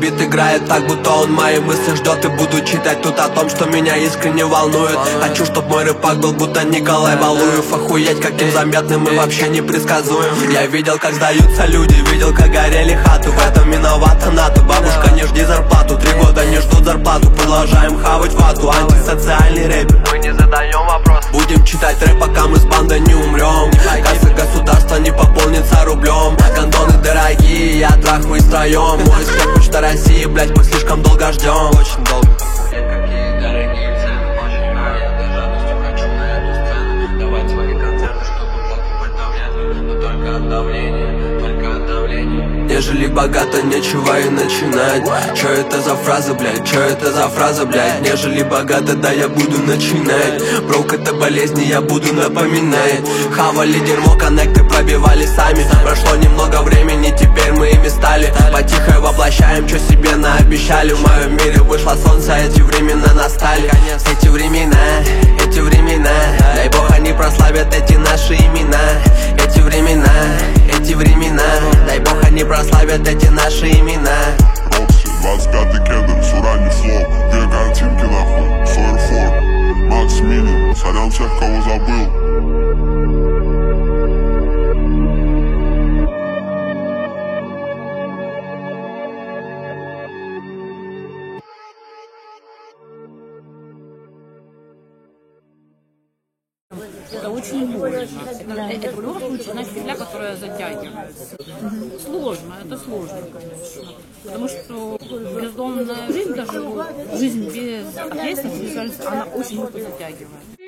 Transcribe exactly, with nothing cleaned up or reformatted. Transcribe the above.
бит играет так, будто он мои мысли ждет. И буду читать тут о том, что меня искренне волнует. Хочу, чтоб мой рэпак был будто Николай Валуев. Охуеть, каким заметным и вообще непредсказуем. Я видел, как сдаются люди, видел, как горели хаты. В этом виновата НАТО. Бабушка, не жди зарплату, три года не ждут зарплату. Продолжаем хавать вату, антисоциальный рэпер. Мы не задаем вопрос. Будем читать рэп, пока мы с бандой не умрем. Касса государства не пополнится рублем. Гондоны дорогие, я трахаю втроем. Мой скреп почта России, блять, мы слишком долго ждем. Очень долго. Какие дорогие цены, очень рад. Я до жадностью хочу на эту сцену давать свои концерты, чтобы закупать давление. Но только от давления, только от давления. Нежели богато, нечего и начинать. Чё это за фраза, блядь, чё это за фраза, блядь? Нежели богато, да я буду начинать. Брок это болезни, я буду напоминать. Хавали дерьмо, коннекты пробивали сами. Прошло немного времени, теперь мы ими стали. Потихо воплощаем, чё себе наобещали. В моем мире вышло солнце, эти времена настали. Эти времена, эти времена, дай бог они прославят эти наши имена. Эти времена, эти времена, дай бог они прославят эти наши имена. Рокси, двадцать пятый кедр, Сурани флоу. Две картинки нахуй, Сойер Форд, Макс Мини, сорян всех, кого забыл. Это очень больно. Это, это в любом случае, знаешь, петля, которая затягивается. Mm-hmm. Сложно, это сложно, конечно. Потому что бездомная жизнь, даже жизнь без ответственности, она очень легко затягивает.